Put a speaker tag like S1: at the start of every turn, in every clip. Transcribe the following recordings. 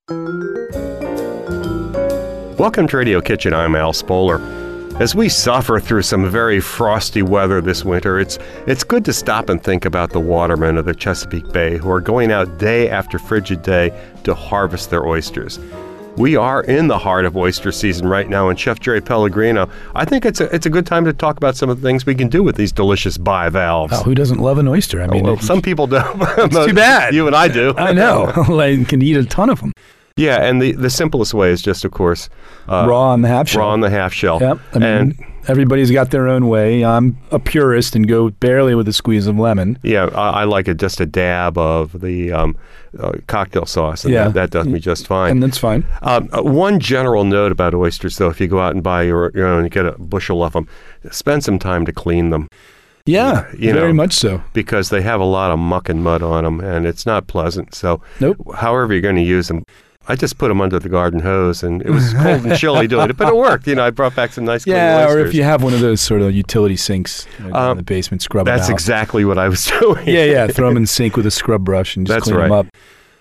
S1: Welcome to Radio Kitchen. I'm Al Spoler. As we suffer through some very frosty weather this winter, it's good to stop and think about the watermen of the Chesapeake Bay who are going out day after frigid day to harvest their oysters. We are in the heart of oyster season right now, and Chef Jerry Pellegrino, I think it's a good time to talk about some of the things we can do with these delicious bivalves.
S2: Oh, who doesn't love an oyster? I mean,
S1: some people don't.
S2: It's too bad.
S1: You and I do.
S2: I know. I can eat a ton of them.
S1: Yeah, and the simplest way is just, of course,
S2: raw on the half shell.
S1: Raw on the half shell.
S2: Yep. I mean, everybody's got their own way. I'm a purist and go barely with a squeeze of lemon.
S1: Yeah, I like it just a dab of the cocktail sauce, and that does me just fine.
S2: And that's fine.
S1: One general note about oysters, though, if you go out and buy your own, you get a bushel of them, spend some time to clean them.
S2: Yeah, very much so.
S1: Because they have a lot of muck and mud on them, and it's not pleasant. So, however you're going to use them, I just put them under the garden hose, and it was cold and chilly doing it, but it worked. I brought back some nice clean oysters.
S2: Or if you have one of those sort of utility sinks in the basement, scrub it out.
S1: That's exactly what I was doing.
S2: Yeah, throw them in the sink with a scrub brush and just clean them up.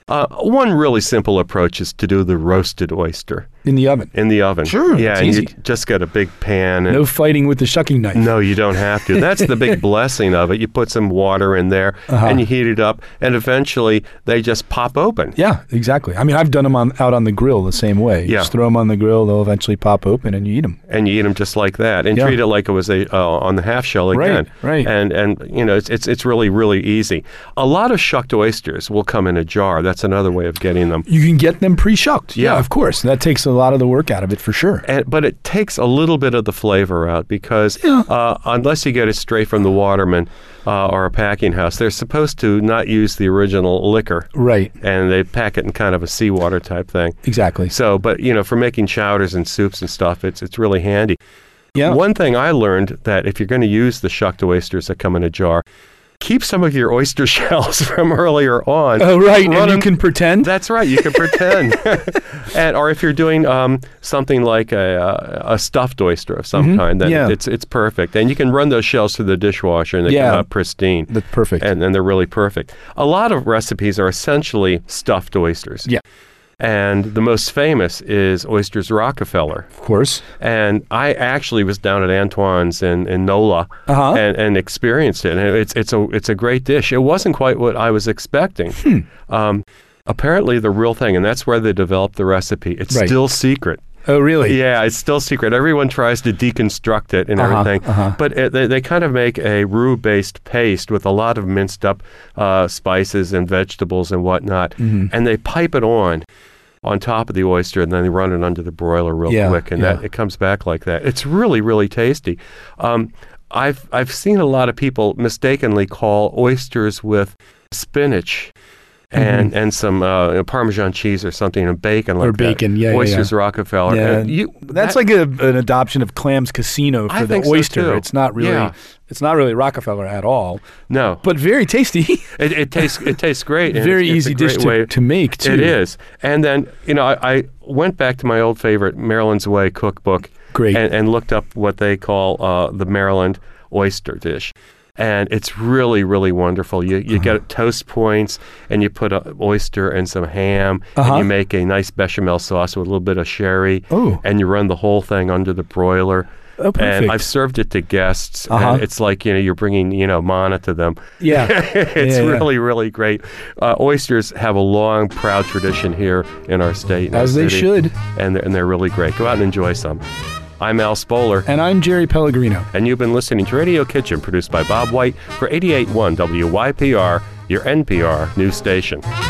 S1: One really simple approach is to do the roasted oyster.
S2: In the oven?
S1: In the oven.
S2: Sure,
S1: yeah,
S2: it's
S1: and
S2: easy.
S1: you just get a big pan. And
S2: no fighting with the shucking knife.
S1: No, you don't have to. That's the big blessing of it. You put some water in there, and you heat it up, and eventually they just pop open.
S2: Yeah, exactly. I mean, I've done them out on the grill the same way.
S1: Yeah.
S2: Just throw them on the grill, they'll eventually pop open, and you eat them.
S1: And you eat them just like that, and treat it like it was on the half shell again.
S2: Right.
S1: And it's really, really easy. A lot of shucked oysters will come in a jar. That's another way of getting them.
S2: You can get them pre-shucked.
S1: Yeah,
S2: of course. That takes a lot of the work out of it for sure.
S1: But it takes a little bit of the flavor out because unless you get it straight from the waterman or a packing house, they're supposed to not use the original liquor.
S2: Right.
S1: And they pack it in kind of a seawater type thing.
S2: Exactly.
S1: So, but for making chowders and soups and stuff, it's really handy.
S2: Yeah.
S1: One thing I learned that if you're going to use the shucked oysters that come in a jar, keep some of your oyster shells from earlier on.
S2: Oh, right. And you can pretend?
S1: That's right. You can pretend. Or if you're doing something like a stuffed oyster of some kind, then it's perfect. And you can run those shells through the dishwasher and they come out pristine.
S2: That's perfect.
S1: And they're really perfect. A lot of recipes are essentially stuffed oysters.
S2: Yeah.
S1: And the most famous is Oysters Rockefeller.
S2: Of course. And
S1: I actually was down at Antoine's in NOLA and experienced it. And it's a great dish. It wasn't quite what I was expecting. Apparently the real thing, and that's where they developed the recipe. It's still secret.
S2: Oh, really?
S1: Yeah, it's still secret. Everyone tries to deconstruct it and everything. But they kind of make a roux-based paste with a lot of minced up spices and vegetables and whatnot. And they pipe it on top of the oyster, and then they run it under the broiler real quick, and it comes back like that. It's really, really tasty. I've seen a lot of people mistakenly call oysters with spinach and some Parmesan cheese or something, and bacon like that. Oysters Rockefeller.
S2: Yeah. That's like an adoption of Clam's Casino for the oyster.
S1: So
S2: it's not really it's not really Rockefeller at all.
S1: No.
S2: But very tasty.
S1: It tastes great.
S2: Very easy dish to make, too.
S1: It is. And then, I went back to my old favorite Maryland's Way cookbook.
S2: Great.
S1: And looked up what they call the Maryland oyster dish. And it's really, really wonderful. You get toast points, and you put an oyster and some ham, and you make a nice bechamel sauce with a little bit of sherry, and you run the whole thing under the broiler.
S2: Oh, perfect.
S1: And I've served it to guests, and it's like, you're bringing, manna to them.
S2: Yeah.
S1: It's really, really great. Oysters have a long, proud tradition here in our state.
S2: As they should.
S1: And they're really great. Go out and enjoy some. I'm Al Spoler.
S2: And I'm Jerry Pellegrino.
S1: And you've been listening to Radio Kitchen, produced by Bob White for 88.1 WYPR, your NPR news station.